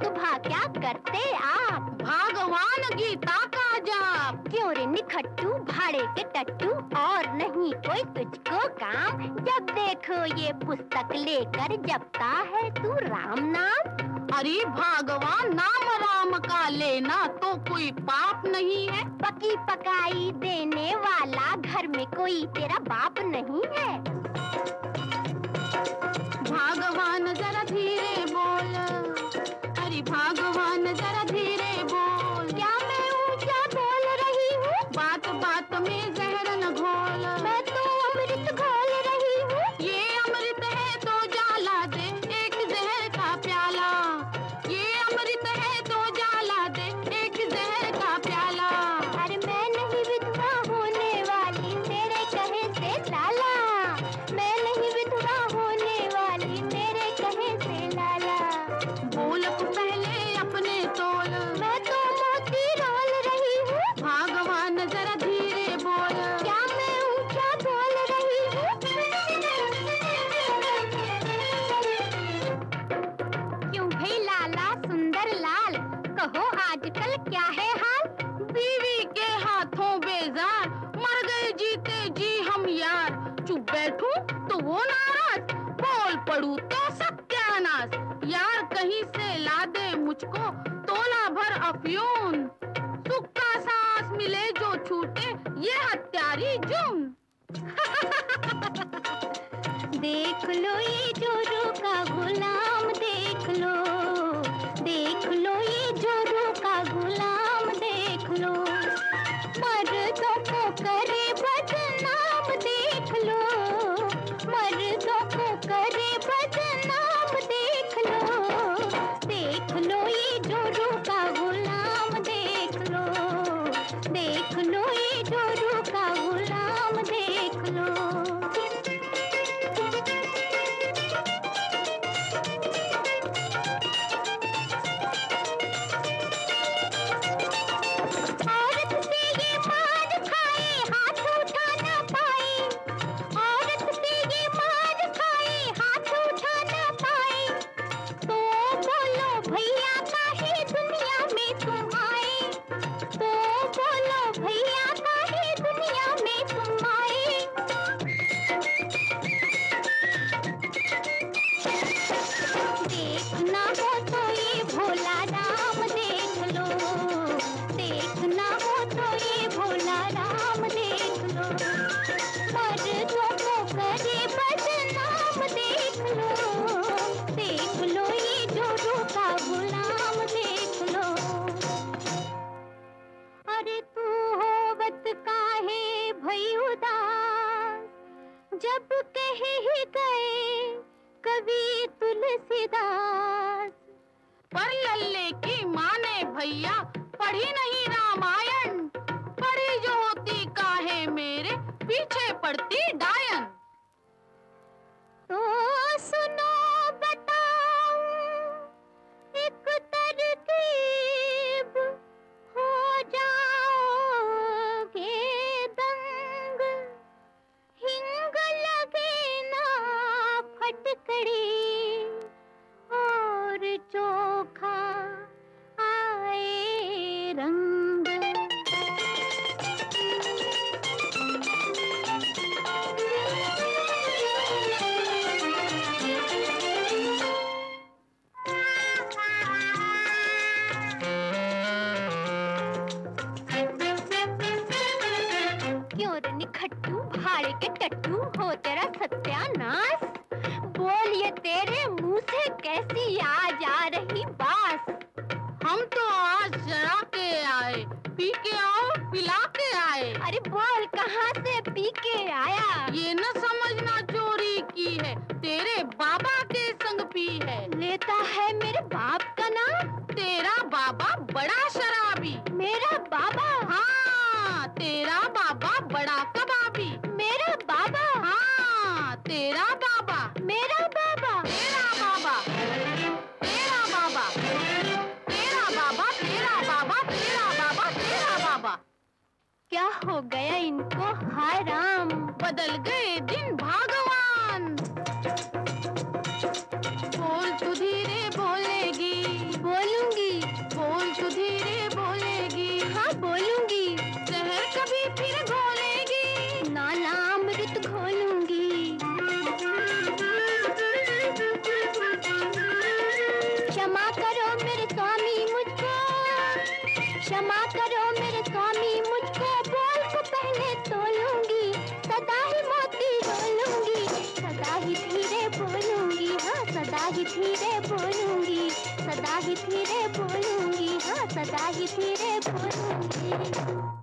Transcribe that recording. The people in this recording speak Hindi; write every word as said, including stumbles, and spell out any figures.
भा क्या करते आप? भगवान गीता का जाप। क्यों रे निखट्टू भाड़े के टट्टू, और नहीं कोई तुझको काम? जब देखो ये पुस्तक लेकर जपता है तू राम नाम। अरे भगवान, नाम राम का लेना तो कोई पाप नहीं है। पकी पकाई देने वाला घर में कोई तेरा बाप नहीं है। भगवान जरा धीरे बोल, अरे भगवान जरा धीरे बोल। क्या मैं ऊंचा बोल रही हूँ? बात बात में जहर न घोल। मैं तो अमृत घोल रही हूँ। ये अमृत है तो जाला दे एक जहर का प्याला। ये अमृत है तो जाला दे एक जहर का प्याला। अरे मैं नहीं विधवा होने वाली तेरे कहे से लाला। मैं नहीं विधवा होने वाली तेरे कहे से लाला। बोल पहले अपने तोल। मैं तो मोती रोल रही हूँ। भगवान जरा धीरे बोल। क्या मैं ऊंचा बोल रही हूँ? क्यों भाई लाला सुंदर लाल, कहो आजकल क्या है हाल? बीवी के हाथों बेजार, मर गए जीते जी हम यार। चुप बैठूं तो वो नाराज, बोल पड़ू तो सत्यानाश। यार कहीं से ला दे मुझको तोला भर अफयून। सुख का सांस मिले जो छूटे ये हत्यारी जुर्म। देख लो ये जोरू का गुलाम, देख लो देख लो ये जोरू का गुलाम, देख लो मर्दों को करे बदनाम, देख लो मर्दों को करे बदनाम, देख लो देख लो ये जोरू का गुलाम, देख लो देख लो ये जोरू का गुलाम, देख लो। औरत से ये मार खाए हाथ उठा ना पाए, औरत से ये मार खाए हाथ उठा ना पाए। तो बोलो भैया काहे दुनिया में तुम आए, तो बोलो भैया काहे दुनिया में तुम आए। देखना हो तो ये भोला राम देख लो, देखना हो तो ये भोला राम देख लो। मर्दों को करे बदनाम, देख लो देख लो ये जोरू का गुलाम, देख लो। अरे तू होवत काहे भई उदास, जब कह ही गए कवि तुलसीदास। पर लल्ले की माँ ने भैया पढ़ी नहीं रामायण, पढ़ी जो होती काहे मेरे पीछे पड़ती डायन। तो सुनो बताऊं एक तरकीब, हो जाओगे दंग। हिंग लगे ना फटकड़ी और चोखा आए रंग। क्यों रे निखट्टू भाड़े के टट्टू, हो तेरा सत्यानाश। बोल ये तेरे मुंह से कैसी आज आ रही बात? हम तो आज जरा के आए, पी के आओ पिला के आए। अरे बोल कहाँ से पी के आया? ये न समझना चोरी की है, तेरे बाबा के संग पी है। लेता है मेरे बाप का नाम? तेरा बाबा बड़ा शराबी। मेरा बाबा? हाँ, तेरा बाबा बड़ा कबाबी। मेरा बाबा? हाँ, तेरा बाबा। मेरा बाबा? तेरा बाबा, तेरा बाबा, तेरा बाबा, तेरा बाबा, तेरा बाबा, तेरा बाबा। क्या हो गया इनको हाय राम? बदल गए दिन भगवान। बोल तू धीरे बोलेगी, बोलू सदा ही धीरे बोलूंगी, हाँ सदा ही धीरे बोलूंगी, सदा ही धीरे बोलूंगी, हाँ सदा ही धीरे बोलूंगी।